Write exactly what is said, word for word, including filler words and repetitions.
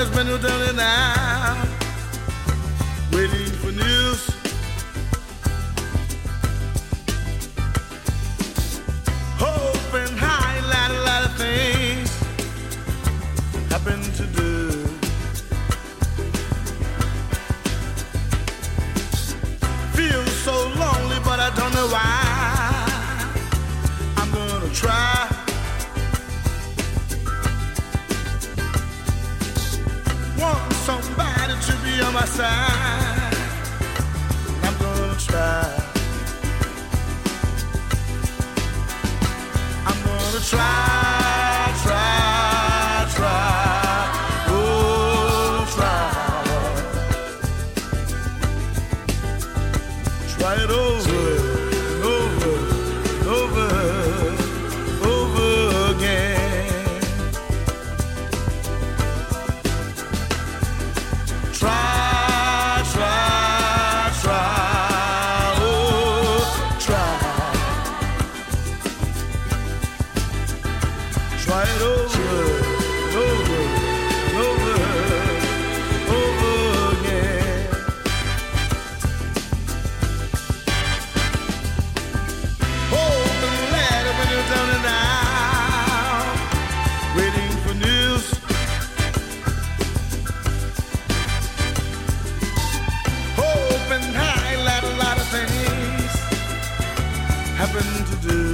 has been done and now, waiting for news. Hoping high, a lot, a lot of things happen to do. Feel so lonely, but I don't know why. I'm gonna try. Want somebody to be on my side. I'm gonna try. I'm gonna try, try, try. Oh, try. Try it over and over and over, over again. Try, try, try, oh, try. Try it over and over and over, over again. Hold the ladder when you're down and out, waiting for news. Hoping high, a lot, a lot of things happen to do.